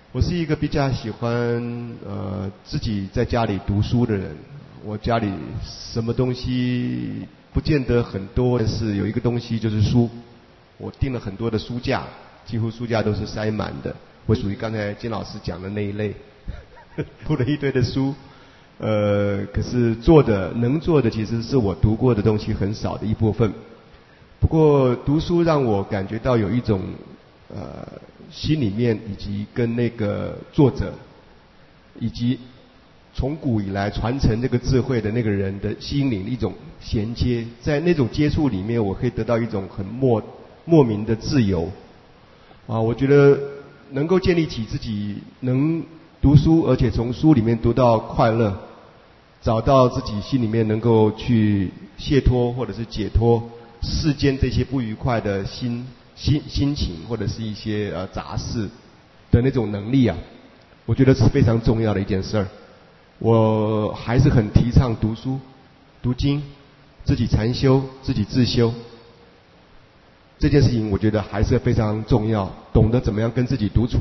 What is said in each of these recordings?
我是一个比较喜欢自己在家里读书的人。我家里什么东西不见得很多，但是有一个东西就是书。我订了很多的书架，几乎书架都是塞满的。我属于刚才金老师讲的那一类，铺了一堆的书。可是能做的其实是我读过的东西很少的一部分。不过读书让我感觉到有一种心里面以及跟那个作者以及从古以来传承这个智慧的那个人的心灵的一种衔接，在那种接触里面，我可以得到一种很莫名的自由。我觉得能够建立起自己能读书，而且从书里面读到快乐，找到自己心里面能够去解脱或者是解脱世间这些不愉快的心情或者是一些杂事的那种能力啊，我觉得是非常重要的一件事儿。我还是很提倡读书、读经、自己禅修、自己自修。这件事情我觉得还是非常重要，懂得怎么样跟自己独处。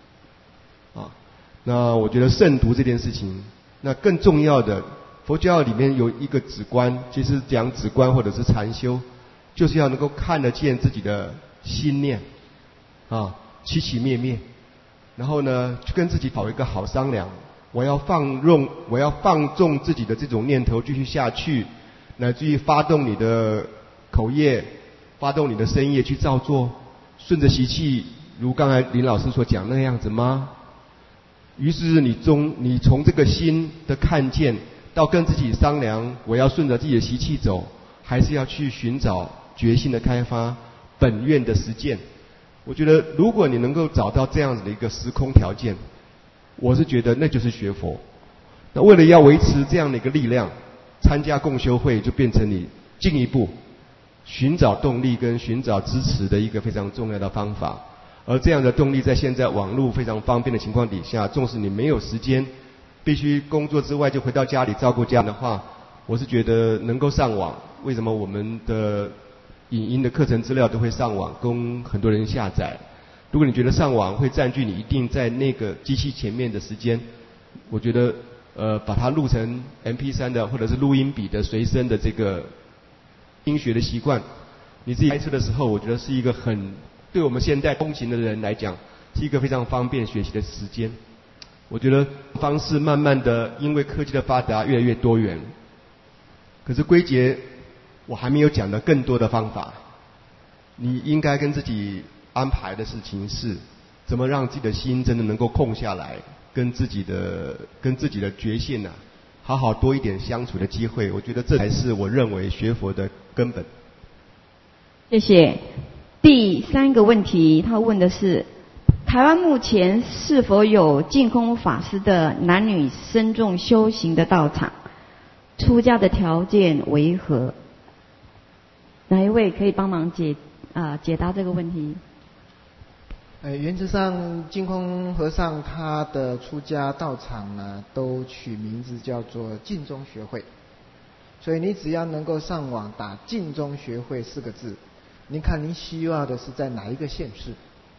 那我觉得慎独这件事情，那更重要的，佛教里面有一个止观，其实讲止观或者是禅修，就是要能够看得见自己的心念起起灭灭，然后呢，去跟自己讨一个好商量。我要放纵自己的这种念头继续下去，乃至于发动你的口业，发动你的身业去照做，顺着习气，如刚才林老师所讲那样子吗？于是你从这个心的看见到跟自己商量，我要顺着自己的习气走，还是要去寻找觉性的开发，本愿的实践。我觉得如果你能够找到这样子的一个时空条件，我是觉得那就是学佛。那为了要维持这样的一个力量，参加共修会就变成你进一步寻找动力跟寻找支持的一个非常重要的方法。而这样的动力在现在网络非常方便的情况底下，纵使你没有时间必须工作之外就回到家里照顾家人的话，我是觉得能够上网。为什么我们的影音的课程资料都会上网供很多人下载？如果你觉得上网会占据你一定在那个机器前面的时间，我觉得把它录成 MP3 的或者是录音笔的随身的这个听学的习惯，你自己开车的时候，我觉得是一个对我们现代通勤的人来讲是一个非常方便学习的时间。我觉得方式慢慢的因为科技的发达越来越多元，可是归结我还没有讲的更多的方法。你应该跟自己安排的事情是怎么让自己的心真的能够空下来，跟自己的觉性好好多一点相处的机会。我觉得这才是我认为学佛的根本。 谢谢。第三个问题，他问的是台湾目前是否有净空法师的男女僧众修行的道场？出家的条件为何？哪一位可以帮忙解答这个问题？ 原则上净空和尚他的出家道场呢，都取名字叫做净宗学会，所以你只要能够上网打净宗学会4个字，你看你需要的是在哪一个县市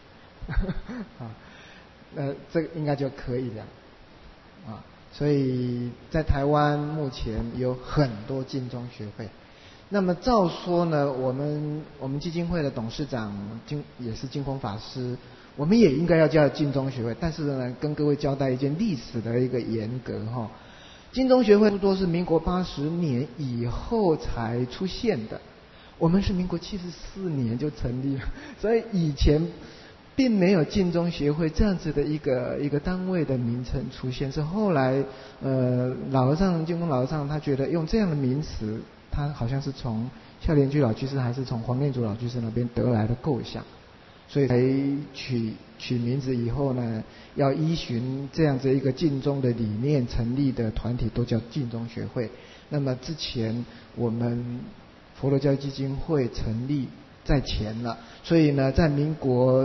这个应该就可以了所以在台湾目前有很多净宗学会。那么照说呢，我们基金会的董事长也是净空法师，我们也应该要叫净宗学会。但是呢，跟各位交代一件历史的一个严格净宗学会不多是民国80年以后才出现的，我们是民国74年就成立了，所以以前并没有净宗学会这样子的一个单位的名称出现，是后来净空老和尚他觉得用这样的名词，他好像是从孝廉居老居士还是从黄念祖老居士那边得来的构想，所以才取名字以后呢，要依循这样子一个净宗的理念成立的团体都叫净宗学会。那么之前我们佛罗教育基金会成立在前了，所以呢，在民国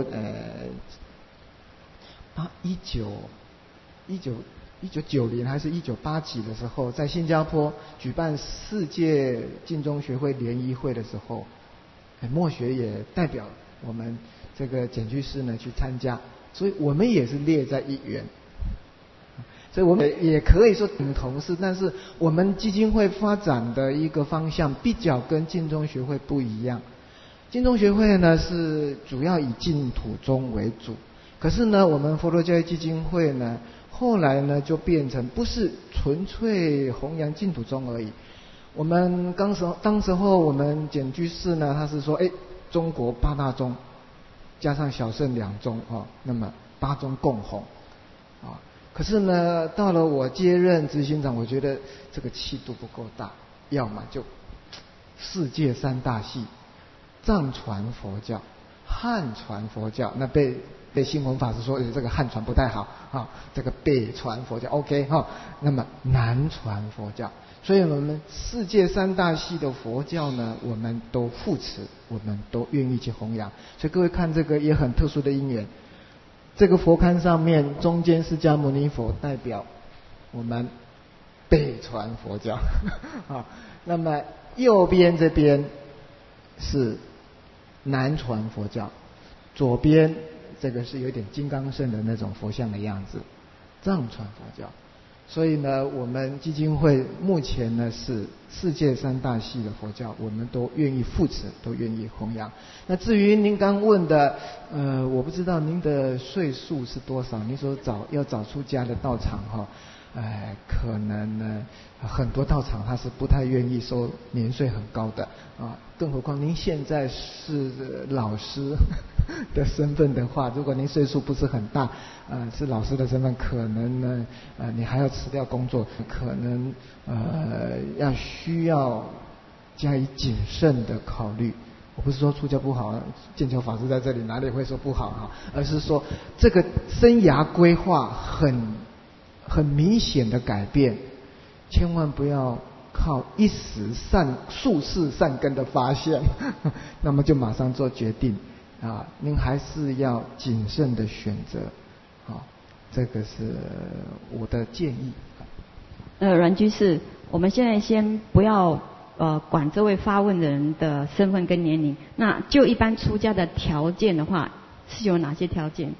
1990还是1980几的时候，在新加坡举办世界净宗学会联谊会的时候，默学也代表我们这个简居士呢去参加， 所以我们也是列在一员。所以我们也可以说同事，但是我们基金会发展的一个方向比较跟净宗学会不一样。净宗学会呢是主要以净土宗为主，可是呢我们佛陀教育基金会呢后来呢就变成不是纯粹弘扬净土宗而已。我们当时候我们简居士呢他是说，中国8大宗加上小乘2宗那么8宗共弘啊。可是呢，到了我接任执行长，我觉得这个气度不够大，要么就世界3大系，藏传佛教、汉传佛教，那被新闻法师说，这个汉传不太好啊，这个北传佛教 OK 哈，那么南传佛教，所以我们世界3大系的佛教呢，我们都护持，我们都愿意去弘扬。所以各位看这个也很特殊的因缘。这个佛龛上面中间释迦牟尼佛代表我们北传佛教啊，那么右边这边是南传佛教，左边这个是有点金刚圣的那种佛像的样子，藏传佛教。所以呢，我们基金会目前呢是世界3大系的佛教，我们都愿意扶持，都愿意弘扬。那至于您刚问的，我不知道您的岁数是多少？您说要找出家的道场可能呢很多道场他是不太愿意收年岁很高的啊，更何况您现在是老师的身份的话，如果您岁数不是很大，是老师的身份，可能呢你还要辞掉工作，可能需要加以谨慎的考虑。我不是说出家不好，建桥法师在这里哪里会说不好啊？而是说这个生涯规划很明显的改变，千万不要靠一时术士善根的发现，那么就马上做决定啊！您还是要谨慎的选择啊，这个是我的建议。 阮居士，我们现在先不要管这位发问的人的身份跟年龄，那就一般出家的条件的话，是有哪些条件？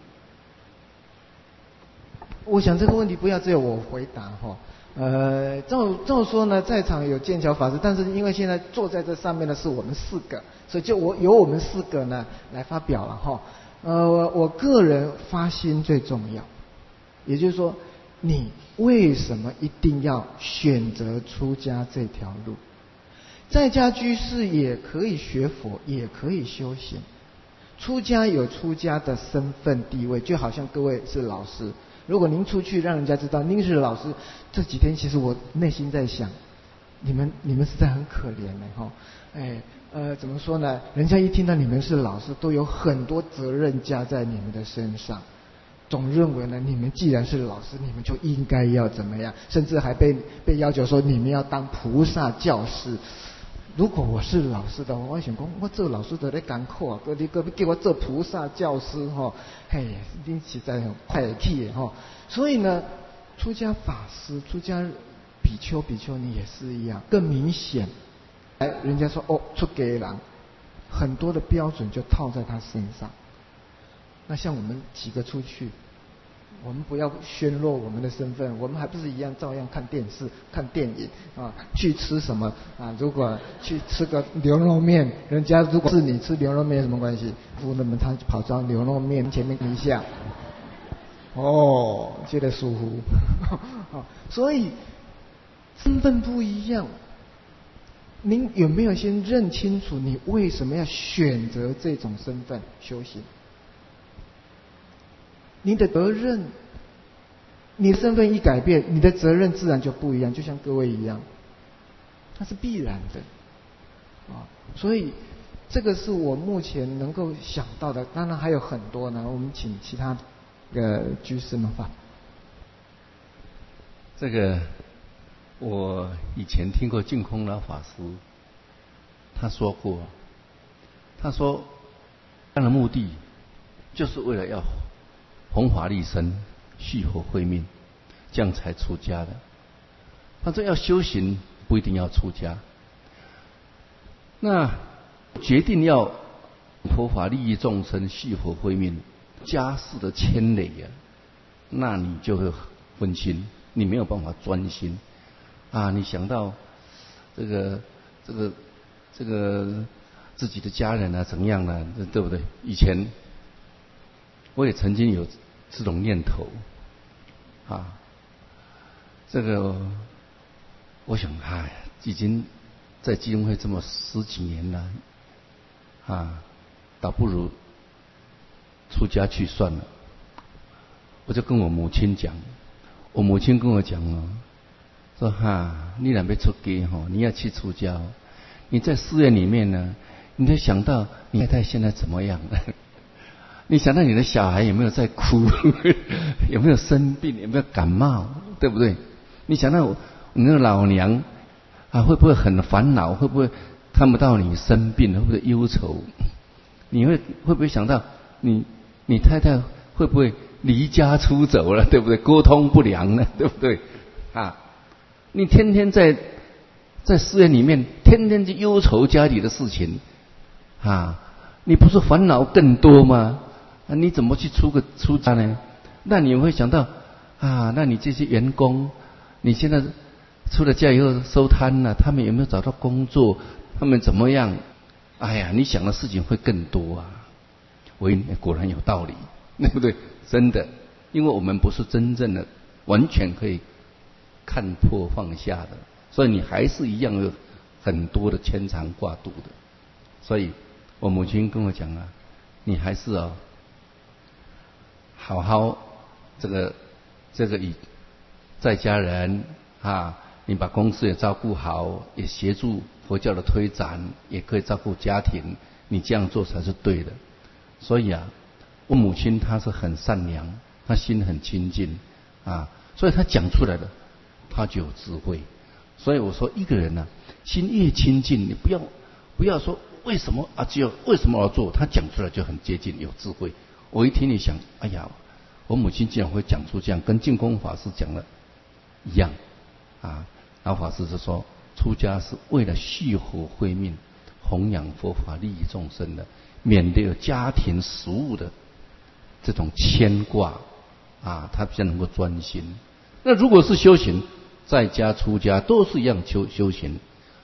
我想这个问题不要只有我回答哈。照说呢，在场有建桥法师，但是因为现在坐在这上面的是我们4个，所以就由我们4个呢来发表了哈。我个人发心最重要，也就是说，你为什么一定要选择出家这条路？在家居士也可以学佛，也可以修行。出家有出家的身份地位，就好像各位是老师。如果您出去让人家知道您是老师，这几天其实我内心在想，你们实在很可怜哈。怎么说呢？人家一听到你们是老师，都有很多责任加在你们的身上，总认为呢，你们既然是老师，你们就应该要怎么样，甚至还被要求说你们要当菩萨教师。如果我是老师的话，我想讲，我做老师都在艰苦啊，你叫我做菩萨教师你实在很快气的所以呢，出家法师、出家比丘、比丘尼也是一样，更明显。人家说出家人，很多的标准就套在他身上。那像我们几个出去，我们不要宣露我们的身份，我们还不是一样照样看电视、看电影啊？去吃什么啊？如果去吃个牛肉面，人家如果是你吃牛肉面有什么关系？夫人们他跑到牛肉面前面一下，觉得舒服。所以身份不一样，您有没有先认清楚你为什么要选择这种身份修行？你的责任，你的身份一改变，你的责任自然就不一样，就像各位一样，它是必然的所以这个是我目前能够想到的，当然还有很多呢，我们请其他居士们发。 这个我以前听过净空老法师他说过，他说他的目的就是为了要弘法利生、续佛慧命，这样才出家的。他说要修行不一定要出家，那决定要佛法利益众生、续佛慧命， 家事的牵累呀，那你就会分心，你没有办法专心啊！你想到这个自己的家人啊，怎么样呢？对不对？以前我也曾经有这种念头啊，这个我想，已经在基金会这么10几年了啊，倒不如出家去算了。我就跟我母亲讲，我母亲跟我讲说你若要出家你要去出家你在寺院里面呢，你得想到你太太现在怎么样你想到你的小孩有没有在哭有没有生病，有没有感冒，对不对？你想到你那个老娘会不会很烦恼，会不会看不到你生病，会不会忧愁？你会不会想到你太太会不会离家出走了，对不对？沟通不良了，对不对？你天天在寺院里面，天天去忧愁家里的事情你不是烦恼更多吗？你怎么去出家呢？那你会想到那你这些员工，你现在出了家以后收摊了，他们有没有找到工作？他们怎么样？你想的事情会更多果然有道理，对不对？真的，因为我们不是真正的完全可以看破放下的，所以你还是一样有很多的牵肠挂肚的。所以我母亲跟我讲你还是好好这个以在家人你把公司也照顾好，也协助佛教的推展，也可以照顾家庭，你这样做才是对的。所以我母亲她是很善良，她心很清净所以她讲出来的她就有智慧。所以我说一个人心越清净，你不要说为什么只有为什么要做，他讲出来就很接近有智慧。我一听你想，我母亲竟然会讲出这样，跟净空法师讲的一样老法师是说，出家是为了续活慧命，弘扬佛法，利益众生的，免得有家庭食物的这种牵挂他比较能够专心。那如果是修行，在家出家都是一样修行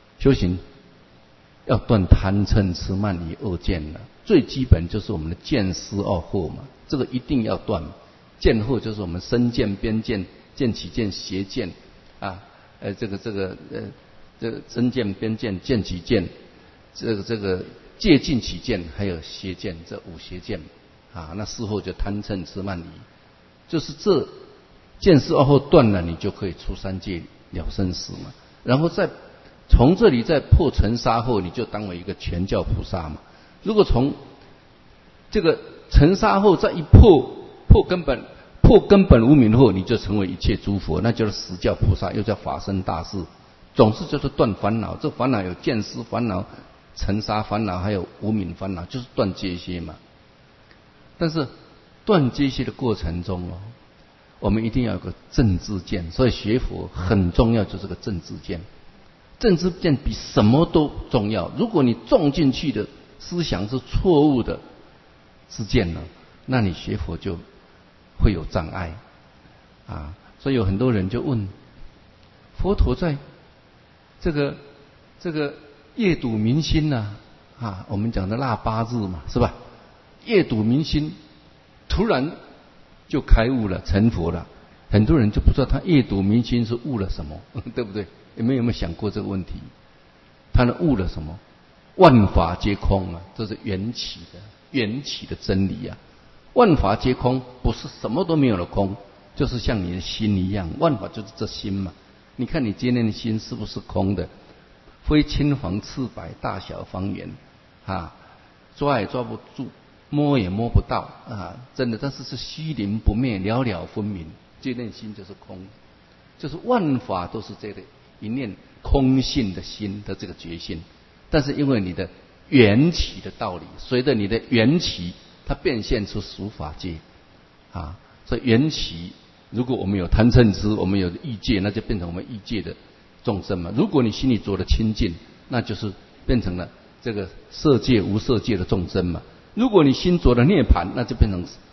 要断贪嗔痴慢疑恶见了。最基本就是我们的见思二惑嘛，这个一定要断。见惑就是我们身见、边见、见起见、邪见这个身见、边见、见起见，这个戒禁起见，还有邪见，这五邪见那事后就贪嗔痴慢疑，就是这见思二惑断了，你就可以出三界了生死嘛。然后再从这里再破尘沙后，你就当为一个全教菩萨嘛。如果从这个尘沙后再一破根本无明后，你就成为一切诸佛，那就是实教菩萨，又叫法身大士。总是就是断烦恼，这烦恼有见思烦恼、尘沙烦恼，还有无明烦恼，就是断这些嘛。但是断这些的过程中我们一定要有个正知见，所以学佛很重要，就是个正知见。正知见比什么都重要。如果你种进去的思想是错误的知见呢，那你学佛就会有障碍所以有很多人就问佛陀在这个夜睹明星我们讲的腊八日嘛，是吧？夜睹明星突然就开悟了，成佛了。很多人就不知道他夜睹明星是悟了什么对不对？有没有想过这个问题？他悟了什么？万法皆空这是缘起的真理万法皆空，不是什么都没有的空，就是像你的心一样，万法就是这心嘛。你看你今天的心是不是空的？非青黄赤白大小方圆抓也抓不住，摸也摸不到真的。但是是虚灵不灭，了了分明，这念心就是空，就是万法都是这个一念空性的心的这个觉性。但是因为你的缘起的道理，随着你的缘起，它变现出属法界所以缘起，如果我们有贪嗔痴，我们有欲界，那就变成我们欲界的众生嘛。如果你心里做的清净，那就是变成了这个色界无色界的众生嘛。如果你心着了涅槃，那就变成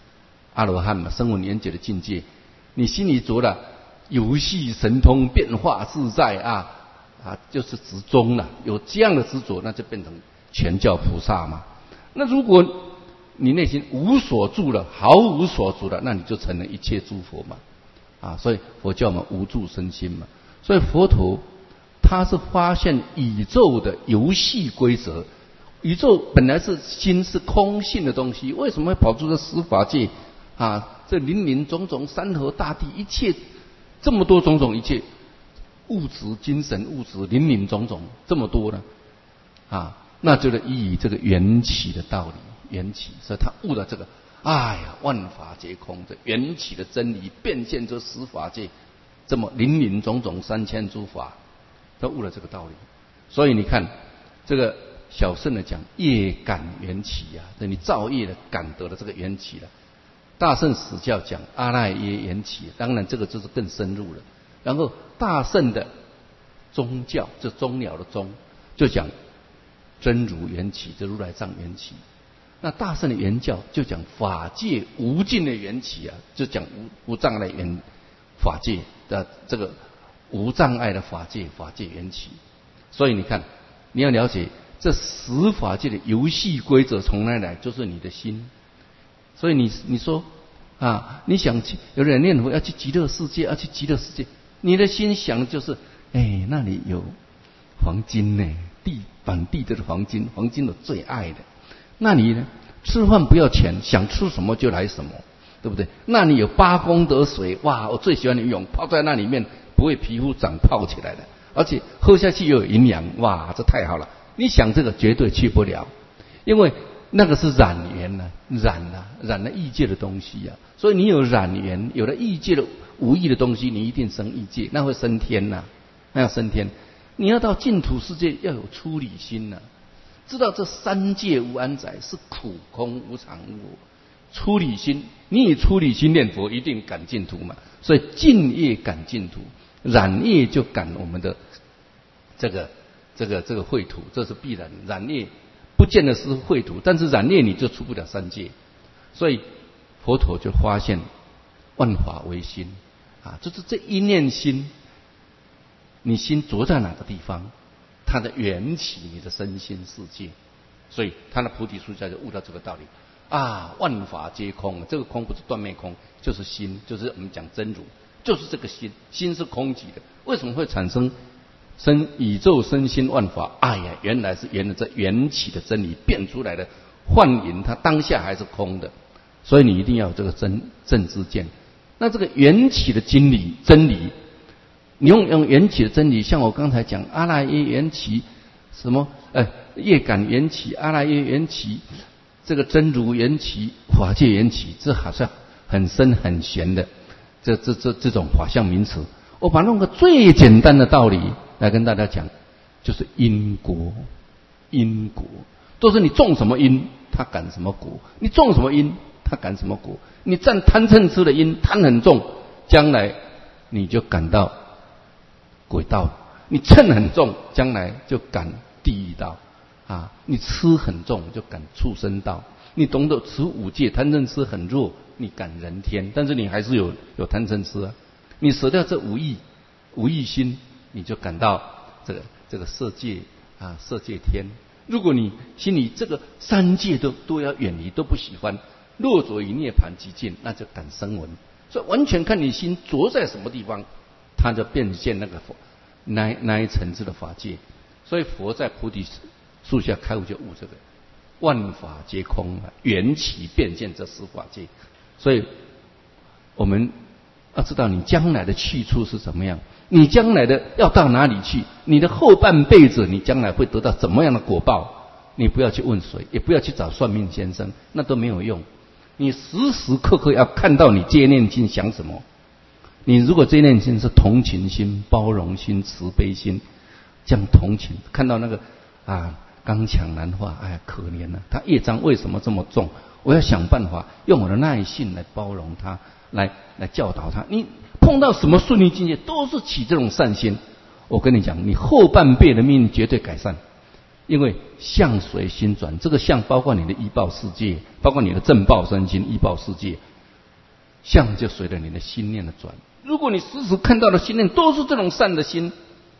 阿罗汉嘛，声闻缘觉的境界，你心里着了游戏神通、变化自在就是执中了。有这样的执着，那就变成全教菩萨嘛。那如果你内心无所住了，毫无所住了，那你就成了一切诸佛嘛。所以佛教嘛，无住身心嘛。所以佛陀他是发现宇宙的游戏规则。宇宙本来是心是空性的东西，为什么会跑出这十法界这林林种种山河大地，一切这么多种种一切物质、精神物质林林种种这么多呢？那就是依这个缘起的道理，缘起，所以他悟了这个，万法皆空，这缘起的真理变现出十法界，这么林林种种3000诸法，他悟了这个道理。所以你看这个小乘的讲业感缘起你造业的感得了这个缘起了。大乘史教讲阿赖耶缘起，当然这个就是更深入了。然后大乘的宗教，这宗鸟的宗，就讲真如缘起，这如来藏缘起。那大乘的圆教就讲法界无尽的缘起就讲无障碍缘法界的这个无障碍的法界缘起。所以你看，你要了解这十法界的游戏规则从哪里来，就是你的心。所以你说你想去，有人念佛要去极乐世界，要去极乐世界，你的心想的就是那里有黄金呢，满地都是黄金，黄金我最爱的。那你呢，吃饭不要钱，想吃什么就来什么，对不对？那你有8功德水，哇，我最喜欢游泳，泡在那里面不会皮肤长泡起来的，而且喝下去又有营养，哇，这太好了。你想这个绝对去不了，因为那个是染缘染了异界的东西所以你有染缘，有了异界的无异的东西，你一定生异界，那会升天那要升天。你要到净土世界要有出离心知道这三界无安宅，是苦空无常无我。出离心，你以出离心念佛，一定感净土嘛。所以净业感净土，染业就感我们的这个秽土，这是必然。染业不见得是秽土，但是染业你就出不了三界。所以佛陀就发现万法唯心就是这一念心，你心着在哪个地方，它的缘起你的身心世界。所以他的菩提树下就悟到这个道理万法皆空，这个空不是断灭空，就是心，就是我们讲真如，就是这个心，心是空寂的。为什么会产生宇宙身心万法？原来是沿着这缘起的真理变出来的幻影，它当下还是空的。所以你一定要有这个正知见。那这个缘起的真理，你用缘起的真理，像我刚才讲阿赖耶缘起，什么业感缘起，阿赖耶缘起，这个真如缘起，法界缘起，这好像很深很玄的这种法相名词。我把弄个最简单的道理来跟大家讲，就是因果。因果都是你种什么因，它感什么果；你种什么因，它感什么果。你占贪嗔痴的因，贪很重，将来你就感到鬼道；你嗔很重，将来就感地狱道你痴很重，就感畜生道。你懂得持五戒，贪嗔痴很弱，你感人天，但是你还是有贪嗔痴你舍掉这五欲心，你就感到这个色界色界天。如果你心里这个三界都要远离，都不喜欢，落着于涅槃极境，那就感声闻。所以完全看你心着在什么地方，它就变现那个那一层次的法界。所以佛在菩提树下开悟就悟这个万法皆空缘起变现这十法界。所以我们要知道你将来的去处是怎么样，你将来的要到哪里去，你的后半辈子你将来会得到怎么样的果报，你不要去问谁，也不要去找算命先生，那都没有用。你时时刻刻要看到你这念心想什么。你如果这念心是同情心、包容心、慈悲心，这样同情，看到那个刚强难化，可怜他业障为什么这么重，我要想办法用我的耐性来包容他，来教导他。你碰到什么顺利境界，都是起这种善心。我跟你讲，你后半辈的命运绝对改善，因为相随心转。这个相包括你的依报世界，包括你的正报身心依报世界。 相就随着你的心念的转。如果你时时看到的心念都是这种善的心，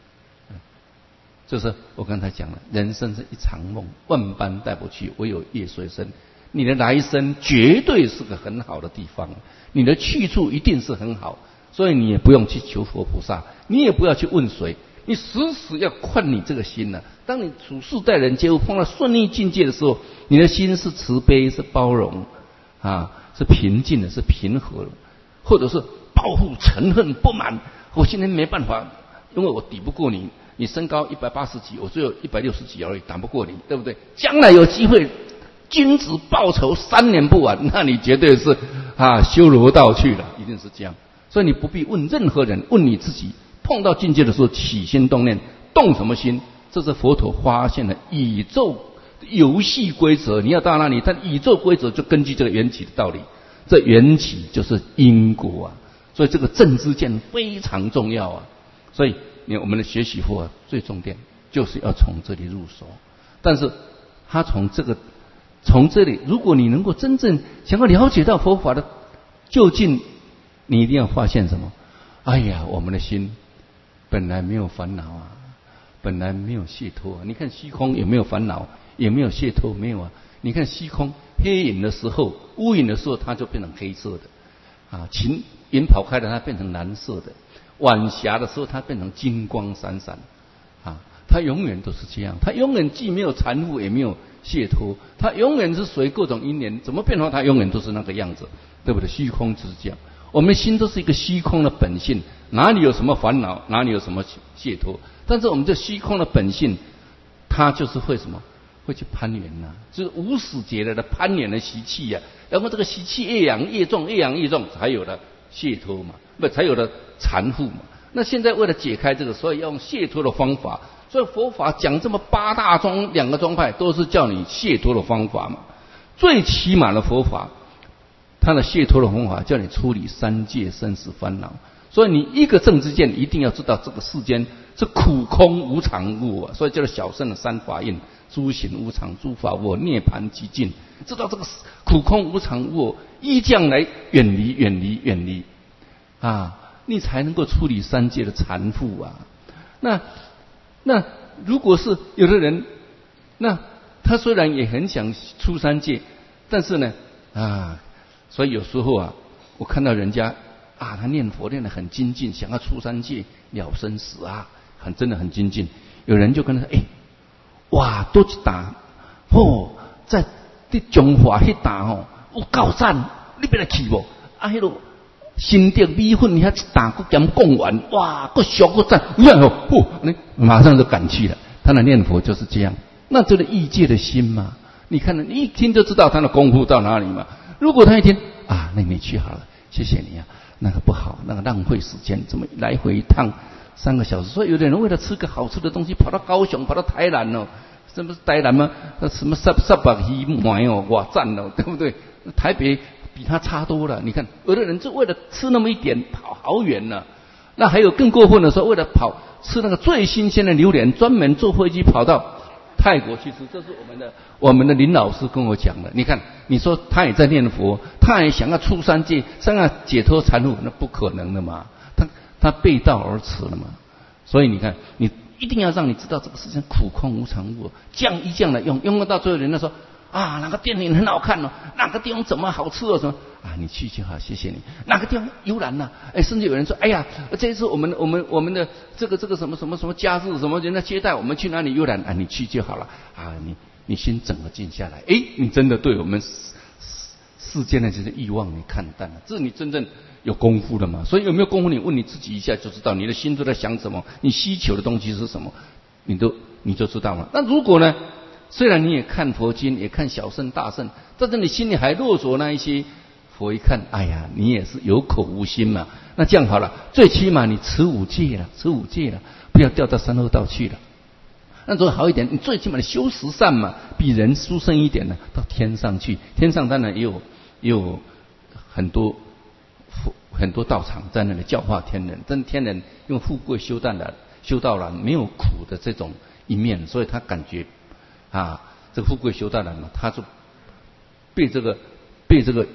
就是我刚才讲了，人生是一场梦，万般带不去，唯有业随身。你的来生绝对是个很好的地方，你的去处一定是很好，所以你也不用去求佛菩萨，你也不要去问谁，你时时要宽你这个心呢。当你处事待人接物碰到顺利境界的时候，你的心是慈悲，是包容啊，是平静的，是平和的，或者是报复、嗔恨、不满。我今天没办法，因为我抵不过你。你身高180几，我只有160几而已，打不过你，对不对？将来有机会，君子报仇3年不晚，那你绝对是修罗道去了，一定是这样。所以你不必问任何人，问你自己。碰到境界的时候，起心动念，动什么心？这是佛陀发现了宇宙游戏规则。你要到那里，但宇宙规则就根据这个缘起的道理。这缘起就是因果啊，所以这个正知见非常重要啊。所以我们的学习佛最重点就是要从这里入手，但是他从这里，如果你能够真正想要了解到佛法的究竟，你一定要发现什么？哎呀，我们的心本来没有烦恼啊，本来没有解脱啊。你看虚空有没有烦恼？也没有解脱，没有啊。你看虚空黑影的时候，乌云的时候，它就变成黑色的啊，晴云跑开了，它变成蓝色的。晚霞的时候，它变成金光闪闪，它永远都是这样。它永远既没有缠缚，也没有解脱。它永远是随各种因缘怎么变化，它永远都是那个样子，对不对？虚空就是这样。我们心都是一个虚空的本性，哪里有什么烦恼，哪里有什么解脱。但是我们这虚空的本性，它就是会什么？会去攀缘呐，就是无始劫来的攀缘的习气呀。然后这个习气越养越重，越养越重，才有了解脱嘛，才有了缠缚嘛。那现在为了解开这个，所以要用解脱的方法。所以佛法讲这么8大宗2个宗派，都是叫你解脱的方法嘛。最起码的佛法，它的解脱的方法叫你处理3界生死烦恼。所以你一个正知见，一定要知道这个世间是苦空无常物啊，所以叫做小乘的3法印：诸行无常，诸法无我，涅槃寂静。知道这个苦空无常物，依这样来远离啊，你才能够处理3界的缠缚啊。那如果是有的人，那他虽然也很想出3界，但是呢所以有时候我看到人家他念佛念得很精进，想要出3界了生死真的很精进。有人就跟他说都一打在中华那打有够赞，你要来去不？那个心得米粉遐一打佫讲讲完，佫俗佫赞，你马上就赶去了。他的念佛就是这样，那就是异界的心嘛。你看，你一听就知道他的功夫到哪里嘛。如果他一听那你去好了，谢谢你那个不好，那个浪费时间，怎么来回一趟3个小时？所以有的人为了吃个好吃的东西，跑到高雄，跑到台南这不是台南吗？什么300鱼买哇赞对不对？台北比他差多了。你看，有的人就为了吃那么一点，跑好远了。那还有更过分的时候，为了吃那个最新鲜的榴莲，专门坐飞机跑到泰国去吃。这是我们的林老师跟我讲的。你看，你说他也在念佛，他也想要出3界，想要解脱缠缚，那不可能的嘛。他背道而驰了嘛。所以你看，你一定要让你知道这个世界苦空无常物，这样来用到最后，人家说哪个电影很好看哪个地方怎么好吃什么你去就好，谢谢你。哪个地方游览甚至有人说，哎呀，这一次我们的这个什么假日，什么人家接待我们去哪里游览你去就好了你心整个静下来，你真的对我们世间的这些欲望你看淡了，这是你真正有功夫的嘛。所以有没有功夫，你问你自己一下就知道，你的心都在想什么，你需求的东西是什么，你就知道了。那如果呢，虽然你也看佛经，也看小乘大乘，但是你心里还落着那一些，佛一看，哎呀，你也是有口无心嘛。那这样好了，最起码你持5戒了，不要掉到3恶道去了。那如果好一点，你最起码你修10善嘛，比人殊胜一点呢，到天上去。天上当然也有很多道场在那里教化天人，但天人用富贵修到了没有苦的这种一面，所以他感觉这个富贵修到了嘛，他就被这个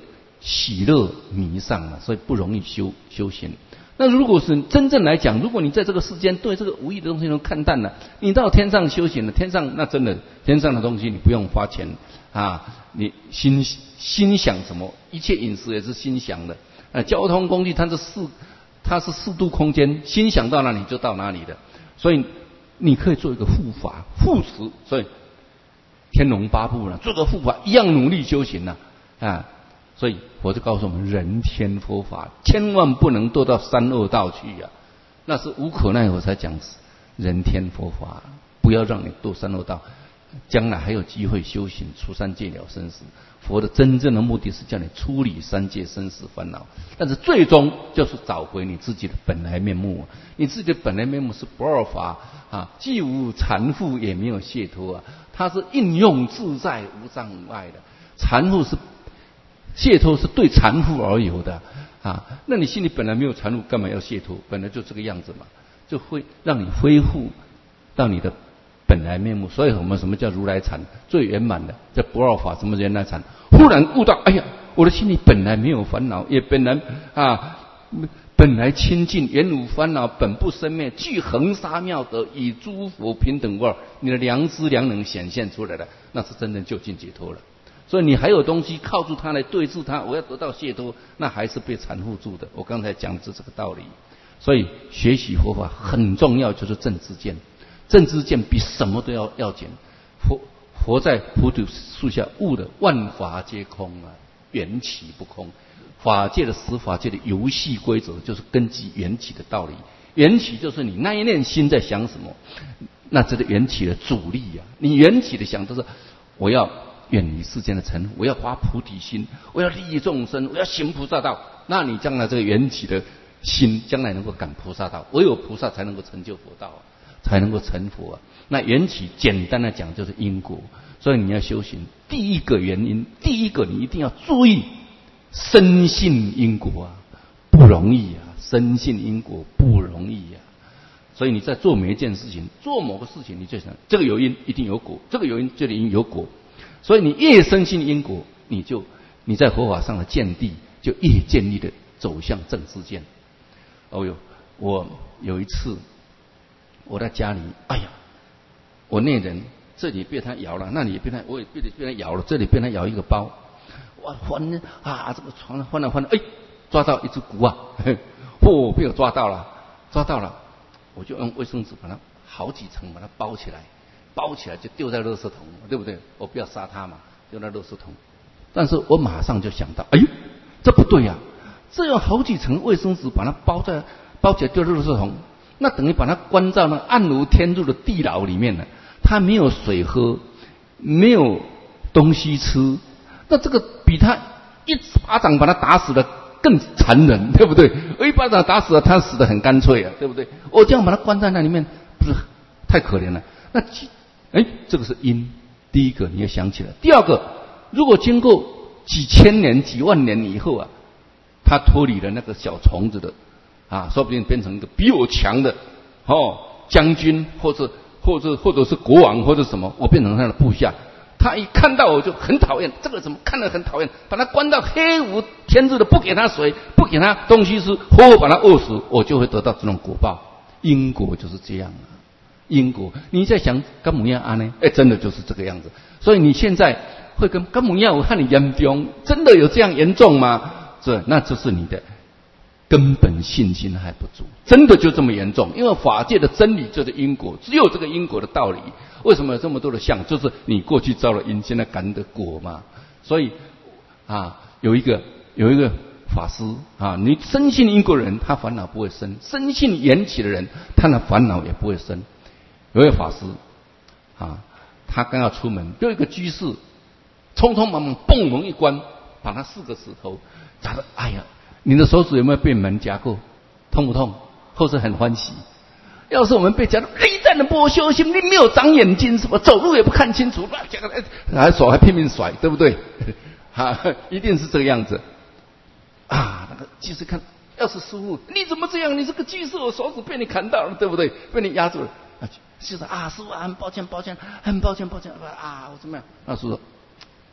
喜乐迷上了，所以不容易修行。那如果是真正来讲，如果你在这个世间对这个无意的东西都看淡了，你到天上修行了，天上那真的天上的东西你不用花钱啊，你心想什么，一切饮食也是心想的。交通工具它是四度空间，心想到哪里就到哪里的，所以你可以做一个护法护持，所以天龙八部呢，做个护法一样努力修行呢啊。所以我就告诉我们，人天佛法千万不能堕到三恶道去呀，那是无可奈何才讲人天佛法，不要让你堕三恶道，将来还有机会修行出三界了生死。佛的真正的目的是叫你处理三界生死烦恼，但是最终就是找回你自己的本来面目。你自己的本来面目是不二法啊，既无缠缚也没有解脱啊，它是应用自在无障无碍的。缠缚是解脱是对缠缚而有的啊，那你心里本来没有缠缚，干嘛要解脱？本来就这个样子嘛，就会让你恢复到你的本来面目。所以我们什么叫如来禅？最圆满的叫不二法。什么原来禅？忽然悟到，哎呀，我的心里本来没有烦恼，也本来清净，原无烦恼，本不生灭，具恒沙妙德，与诸佛平等无二。你的良知良能显现出来了，那是真正就近解脱了。所以你还有东西靠住它来对治它，我要得到解脱，那还是被缠缚住的。我刚才讲的是这个道理。所以学习佛法很重要，就是正知见。正知见比什么都要紧。佛在菩提树下悟的万法皆空啊，缘起不空。法界的十法界的游戏规则就是根据缘起的道理。缘起就是你那一念心在想什么，那这个缘起的主力啊。你缘起的想的是我要远离世间的尘土，我要发菩提心，我要利益众生，我要行菩萨道。那你将来这个缘起的心，将来能够感菩萨道。唯有菩萨才能够成就佛道啊，才能够成佛啊。那缘起简单的讲就是因果，所以你要修行，第一个原因，第一个你一定要注意深信因果啊，不容易啊，深信因果不容易啊。所以你在做每一件事情，做某个事情，你就想这个有因一定有果，这个有因这里因有果。所以你越深信因果，你在佛法上的见地就越建立的走向正知见。哦哟，我有一次我在家里，哎呀，我那人这里被他咬了，那里被他，我也被他咬了，这里被他咬一个包，哇，翻啊，这个床翻了，哎，抓到一只蛄啊，被我抓到了，我就用卫生纸把它好几层把它包起来就丢在垃圾桶，对不对？我不要杀它嘛，丢在垃圾桶。但是我马上就想到，哎呦，这不对啊！这样好几层卫生纸把它包起来丢在垃圾桶，那等于把它关在那暗无天日的地牢里面了。它没有水喝，没有东西吃，那这个比他一巴掌把他打死了更残忍，对不对？我一巴掌打死了，他死得很干脆啊，对不对？我这样把他关在那里面，不是太可怜了？那这个是因，第一个你要想起来。第二个，如果经过几千年、几万年以后啊，他脱离了那个小虫子的啊，说不定变成一个比我强的将军，或者是国王，或者什么，我变成他的部下。他一看到我就很讨厌，这个怎么看得很讨厌，把他关到黑无天日的，不给他水，不给他东西吃，活活把他饿死，我就会得到这种果报。因果就是这样啊。因果，你在想跟母样安呢？真的就是这个样子。所以你现在会跟母样，我看你严重，真的有这样严重吗？那就是你的根本信心还不足，真的就这么严重。因为法界的真理就是因果，只有这个因果的道理。为什么有这么多的相？就是你过去造了因，现在感的果嘛。所以有一个法师啊，你深信因果的人，他烦恼不会生；深信缘起的人，他的烦恼也不会生。有位法师他刚要出门，有一个居士匆匆忙忙蹦门一关，把他4个指头砸得，哎呀，你的手指有没有被门夹过？痛不痛？或是很欢喜？要是我们被夹到，你在那不修行，你没有长眼睛，什么走路也不看清楚，手还拼命甩，对不对？一定是这个样子啊！那个居士看，要是师父，你怎么这样？你这个居士，我手指被你砍到了，对不对？被你压住了。就是师父很抱歉啊，我怎么样？那师父说，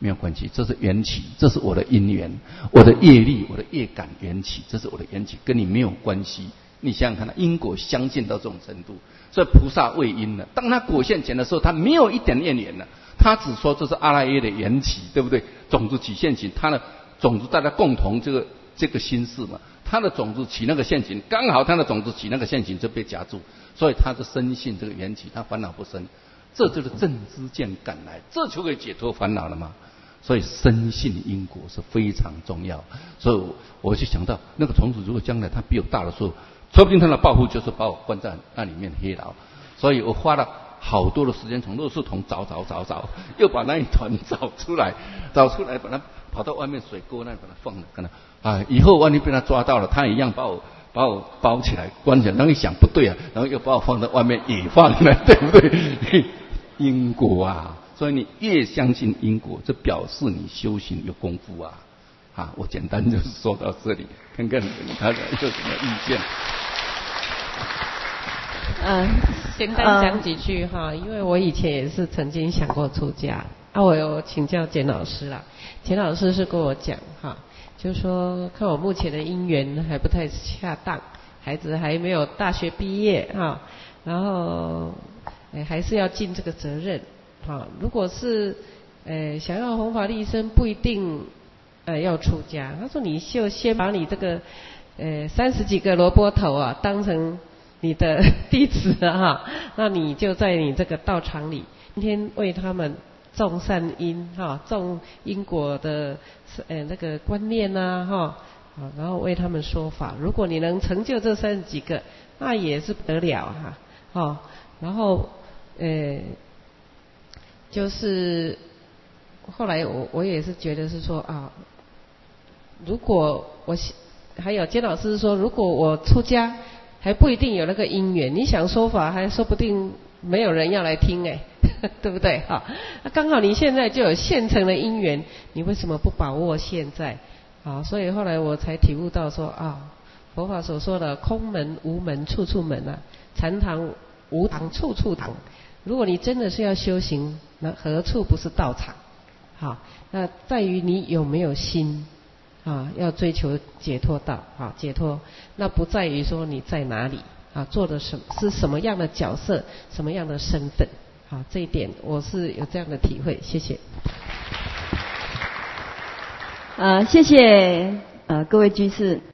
没有关系，这是缘起，这是我的因缘，我的业力，我的业感缘起，这是我的缘起，跟你没有关系。你想想看，因果相近到这种程度，所以菩萨为因了。当他果现前的时候，他没有一点业缘了，他只说这是阿赖耶的缘起，对不对？种子起现行，他的种子大家共同这个心事嘛，他的种子起那个现行，刚好他的种子起那个现行就被夹住，所以他是深信这个缘起，他烦恼不生，这就是正知见感来，这就可以解脱烦恼了嘛。所以深信因果是非常重要，所以我就想到那个种子如果将来它比我大的时候，说不定它的报复就是把我关在那里面黑牢。所以我花了好多的时间从垃圾桶找，又把那一团找出来，把它跑到外面水沟那里把它放了，看到以后万一被他抓到了，他一样把我包起来关起来。然后一想不对啊，然后又把我放在外面也放了，对不对？因果啊！所以你越相信因果，这表示你修行有功夫啊！我简单就是说到这里，看看他有什么意见。 简单讲几句哈，因为我以前也是曾经想过出家我有请教简老师啦，简老师是跟我讲就是说看我目前的因缘还不太恰当，孩子还没有大学毕业然后还是要尽这个责任如果是想要弘法利生，不一定要出家。他说你就先把你这个30几个萝卜头当成你的弟子那你就在你这个道场里，今天为他们种善因种因果的那个观念然后为他们说法。如果你能成就这30几个，那也是不得了然后就是后来我也是觉得是说如果还有简老师说，如果我出家还不一定有那个因缘，你想说法还说不定没有人要来听对不对刚好你现在就有现成的因缘，你为什么不把握现在所以后来我才体悟到说佛法所说的空门无门处处门禅堂无堂处处堂。如果你真的是要修行，那何处不是道场那在于你有没有心要追求解脱道解脱，那不在于说你在哪里做的是什么样的角色，什么样的身份这一点我是有这样的体会。谢谢。 谢谢各位居士。